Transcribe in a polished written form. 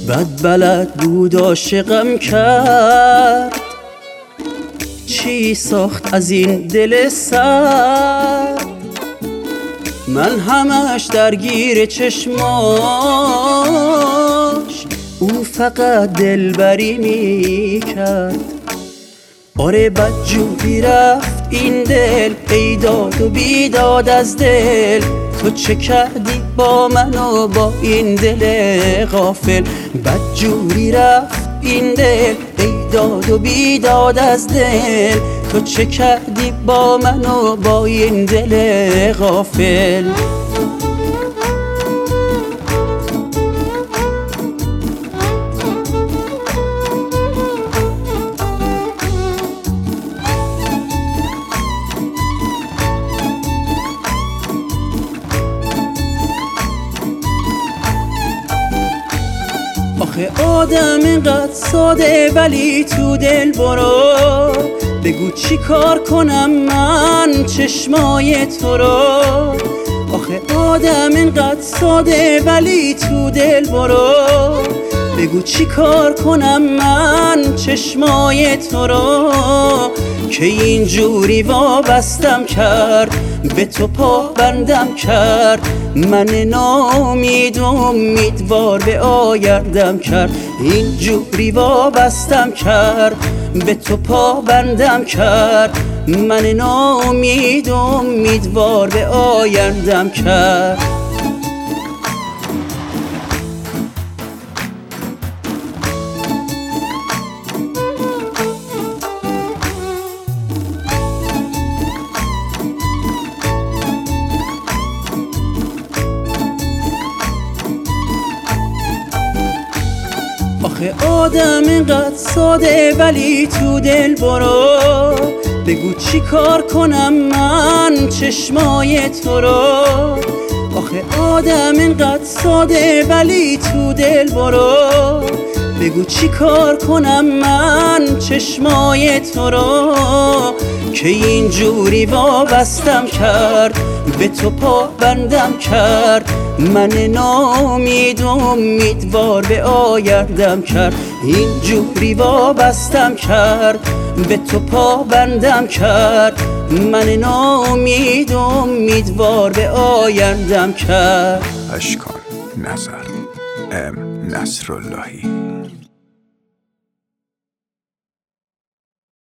بد بلد بود عاشقم کرد، چی ساخت از این دل سرد. من همش درگیر چشماش، او فقط دلبری میکرد. آره بدجوری رفت این دل، ای داد و بیداد از دل. تو چه کردی با من و با این دل غافل؟ بدجوری رفت این دل، ای داد و بیداد از دل. تو چه کردی با من و با این دل غافل؟ آخه آدم اینقدر ساده ولی تو دل برو. بگو چی کار کنم من چشمای تو رو. آخه آدم اینقدر ساده ولی تو دل برو. بگو چی کار کنم من چشمای تو رو، که اینجوری وابستم کرد، به تو پابندم کرد. من ناامید و امیدوار به آیندم کرد. اینجوری وابستم کرد، به تو پابندم کرد. من ناامید و امیدوار به آیندم کرد. آخه آدم اینقدر ساده ولی تو دل برو. بگو چی کار کنم من چشمای تو رو. آخه آدم اینقدر ساده ولی تو دل برو. بگو چی کار کنم من چشمای تو رو، که اینجوری وابستم کرد، به تو پابندم کرد. من ناامید و امیدوار به آیندم کرد. اینجوری وابستم کرد، به تو پابندم کرد. من ناامید و امیدوار به آیندم کرد. اشکان نظر ام نصراللهی.